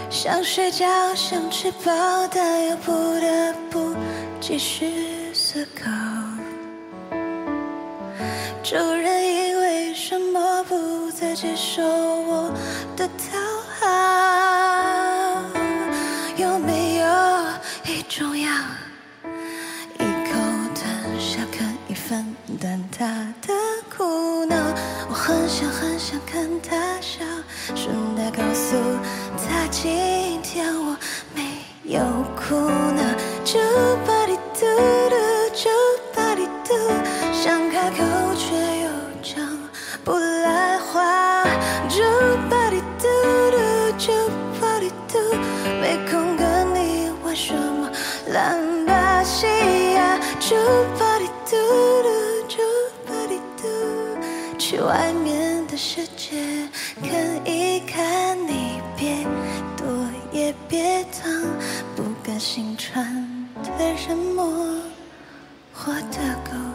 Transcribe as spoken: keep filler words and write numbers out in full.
想睡觉，想吃饱，但又不得不继续思考。主人因为什么不再接受我的讨好？有没有一种药，一口吞下可以分担他的苦恼？我很想很想看他笑，顺带告诉他今天我没有哭闹。就巴里嘟嘟，就巴里嘟，想开口却又讲不来话。就巴里嘟嘟，就巴里嘟，没空跟你玩什么烂把戏呀。就巴里嘟嘟，就巴里嘟，去外面的世界看一看，你别躲也别藏，不敢心穿的人模，活得够